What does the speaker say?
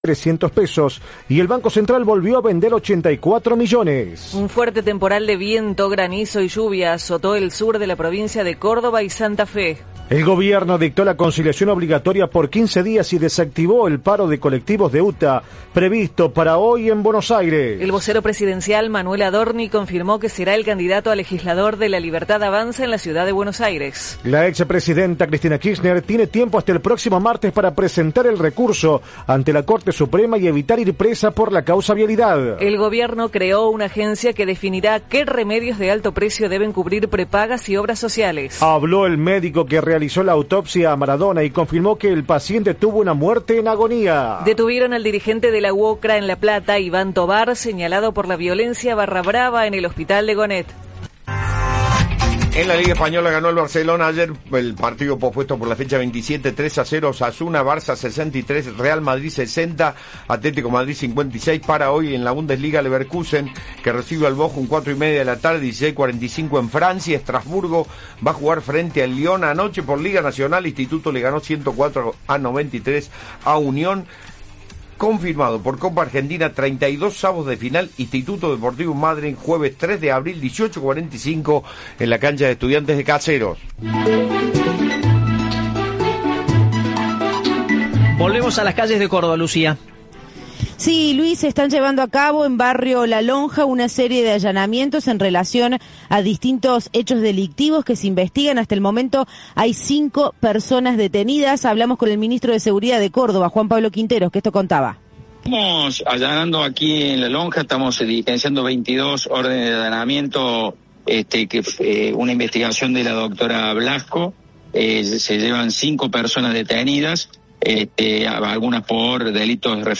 $300 y el Banco Central volvió a vender 84 millones. Un fuerte temporal de viento, granizo y lluvia azotó el sur de la provincia de Córdoba y Santa Fe. El gobierno dictó la conciliación obligatoria por 15 días y desactivó el paro de colectivos de UTA previsto para hoy en Buenos Aires. El vocero presidencial Manuel Adorni confirmó que será el candidato a legislador de La Libertad Avanza en la ciudad de Buenos Aires. La expresidenta Cristina Kirchner tiene tiempo hasta el próximo martes para presentar el recurso ante la Corte Suprema y evitar ir presa por la causa vialidad. El gobierno creó una agencia que definirá qué remedios de alto precio deben cubrir prepagas y obras sociales. Habló el médico que realizó la autopsia a Maradona y confirmó que el paciente tuvo una muerte en agonía. Detuvieron al dirigente de la UOCRA en La Plata, Iván Tobar, señalado por la violencia barra brava en el hospital de Gonet. En la Liga Española ganó el Barcelona ayer, el partido pospuesto por la fecha 27, 3-0, Osasuna, Barça 63, Real Madrid 60, Atlético Madrid 56. Para hoy en la Bundesliga, Leverkusen, que recibe al Bochum 4:30 de la tarde, 16:45 en Francia. Estrasburgo va a jugar frente al Lyon. Anoche por Liga Nacional, Instituto le ganó 104-93 a Unión. Confirmado por Copa Argentina, 32 avos de final, Instituto Deportivo Madryn, jueves 3 de abril, 18:45, en la cancha de Estudiantes de Caseros. Volvemos a las calles de Córdoba, Lucía. Sí, Luis, se están llevando a cabo en barrio La Lonja una serie de allanamientos en relación a distintos hechos delictivos que se investigan. Hasta el momento hay 5 personas detenidas. Hablamos con el ministro de Seguridad de Córdoba, Juan Pablo Quinteros, que esto contaba. Estamos allanando aquí en La Lonja, estamos diligenciando 22 órdenes de allanamiento, una investigación de la doctora Blasco. Se llevan 5 personas detenidas, algunas por delitos